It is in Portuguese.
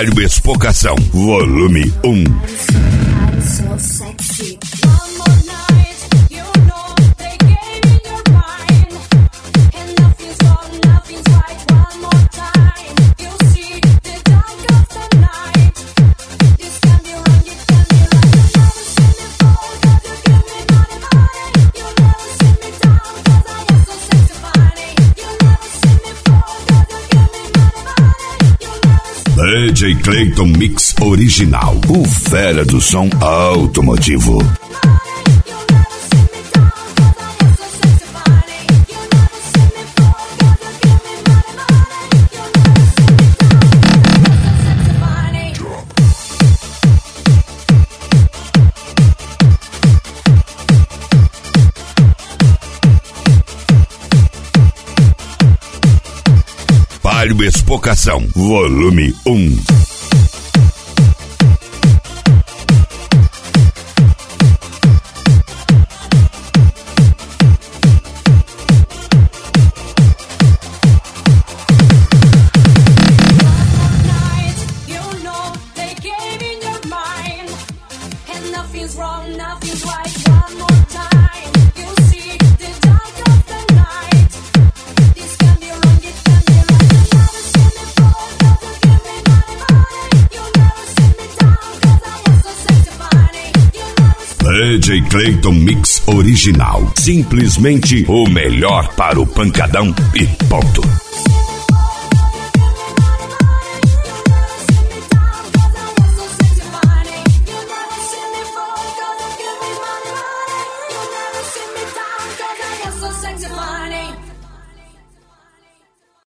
Palio Expocação, volume 1. DJ Clayton Mix Original, o fera do som automotivo. Palio Expocação, volume 1. DJ Clayton Mix Original, simplesmente o melhor para o pancadão e ponto. Sexy